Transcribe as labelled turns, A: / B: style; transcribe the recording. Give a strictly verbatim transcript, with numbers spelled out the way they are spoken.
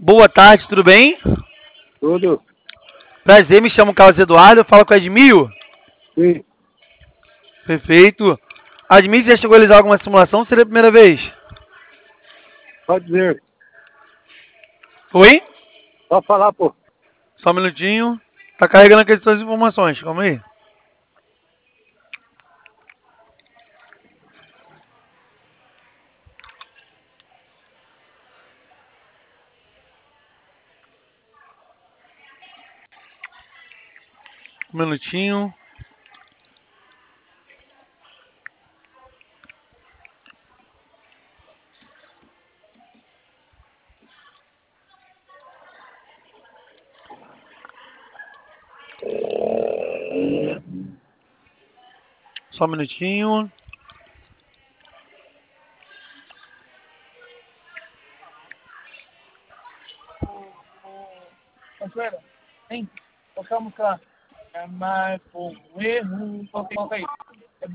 A: Boa tarde, tudo bem?
B: Tudo?
A: Prazer, me chamo Carlos Eduardo, eu falo com o Edmil.
B: Sim.
A: Perfeito. Admir, você já chegou a realizar alguma simulação ou seria a primeira vez?
B: Pode dizer.
A: Oi?
B: Pode falar, pô.
A: Só um minutinho. Tá carregando aqui as suas informações, calma aí. Um minutinho. Só um minutinho.
C: Consuelo, vem, toca a música. É mais por um erro, toca aí.